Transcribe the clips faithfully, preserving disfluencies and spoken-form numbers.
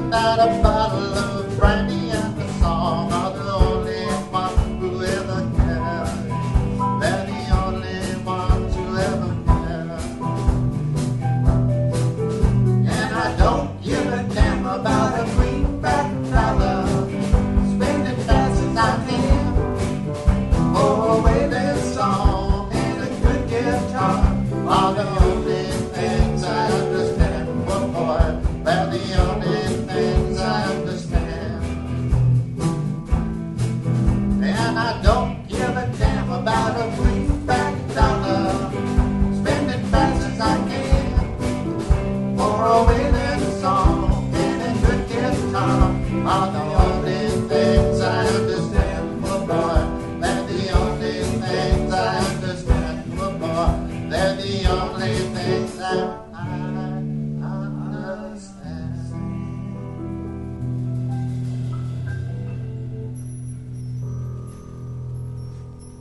that a bottle of brandy and a song are the only ones who ever care. They're the only ones who ever care. And I don't give a damn about a greenback dollar, spending fast as I can. Oh, away this song and a good guitar are the only things I understand. Oh boy, they're the only things I understand. And I don't give a damn about a greenback dollar, spending fast as I can. For away this song and a good guitar are the only things I understand. Oh boy, they're the only things I understand. Oh boy, they're the only things I understand.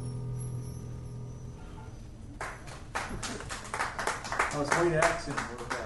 Oh, sweet accent.